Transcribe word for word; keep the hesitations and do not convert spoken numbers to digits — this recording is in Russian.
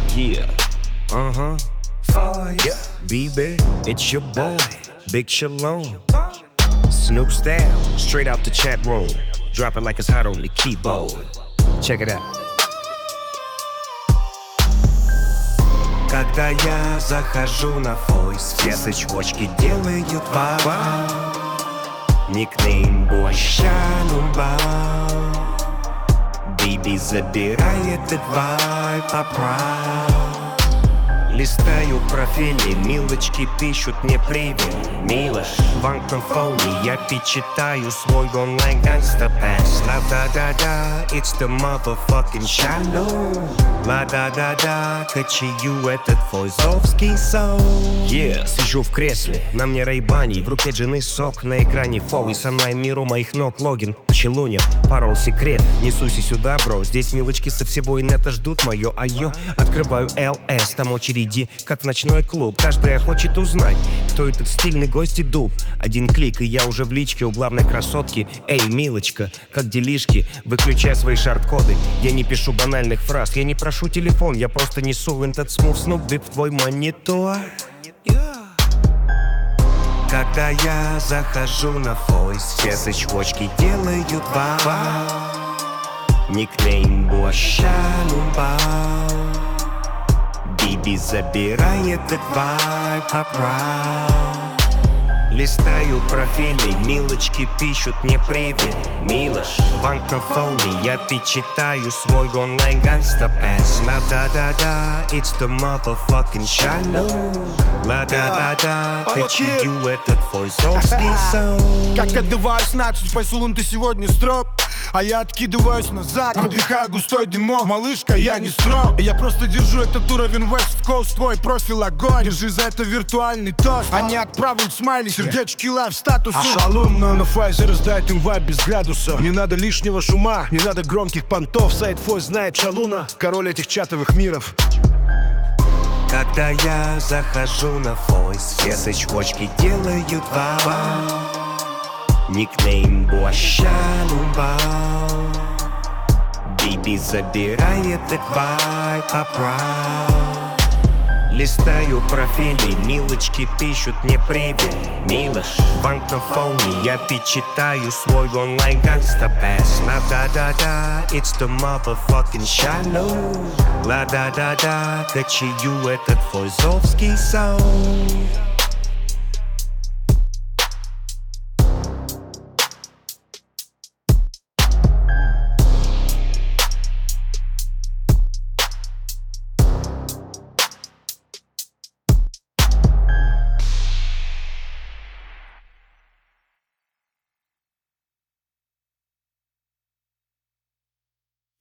Yeah, uh-huh. Yeah, baby, it's your boy, Big Shalom. Snoop style, straight out the chat room. Drop it like it's hot on the keyboard. Check it out. Когда я захожу на войс, все цепочки делают вау. Никнейм Буащанумба. Биби забирает этот вайб по прав. Листаю профили, милочки пишут мне привет. Мило, банк на фоне, я печатаю свой онлайн гангста пэс. Ла-да-да-да, it's the motherfucking shallow. Ла-да-да-да, качаю этот фойзовский соус. Yeah, сижу в кресле, на мне рейбани, в руке джины сок, на экране фоу. И со мной миру моих ног логин. Челуня, парол секрет, несусь сюда, бро. Здесь милочки со всего инета ждут мое айо. Открываю эл эс, там очереди, как в ночной клуб. Каждая хочет узнать, кто этот стильный гость и дуб. Один клик, и я уже в личке у главной красотки. Эй, милочка, как делишки? Выключай свои шарт-коды. Я не пишу банальных фраз, я не прошу телефон, я просто несу этот смув снуп дип в твой монитор. Когда я захожу на войс, все цепочки делают вау. Никнейм Буащанумба. Биби забирает этот вайб по прав. Листаю профили, милочки пишут мне привет. Милош, банк на фоне, я печатаю свой онлайн гангста пэс. Ла-да-да-да, it's the motherfucking shallow. Ла-да-да-да, качаю этот фойзовский соус. Как отдуваюсь на чуть, Пайсулун, ты сегодня строп. А я откидываюсь назад, выдыхаю густой дымок. Малышка, я не строг, я просто держу этот уровень West Coast. Твой профиль огонь, держи за это виртуальный тост. Они отправят смайли, сердечки, лайв, статус. А шалун на нафайзе раздает им вайб без градусов. Не надо лишнего шума, не надо громких понтов. Сайт Фой знает шалуна, король этих чатовых миров. Когда я захожу на войс, все цепочки делают вау. Никнейм Буащанумба. Биби забирает этот вайб по прав. Листаю профили, милочки пишут мне привет. Милош, банк на фоне, я печатаю свой онлайн гангста пэс. Ла-да-да-да, it's the motherfucking shallow. Ла-да-да-да, качаю этот фойзовский соус.